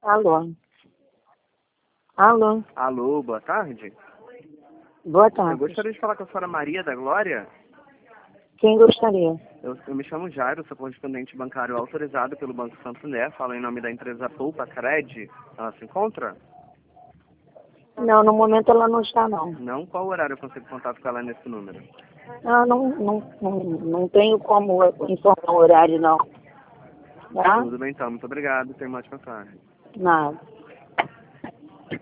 Alô? Alô? Alô, boa tarde. Boa Eu tarde. gostaria de falar com a senhora Maria da Glória. Quem gostaria? Eu me chamo Jairo, sou correspondente bancário autorizado pelo Banco Santander, falo em nome da empresa Poupa Cred. Ela se encontra? Não, no momento ela não está, não. Não? Qual horário eu consigo contato com ela nesse número? Não tenho como informar o horário, não. Tá? Tudo bem então, muito obrigado, tenha uma ótima tarde. Nada.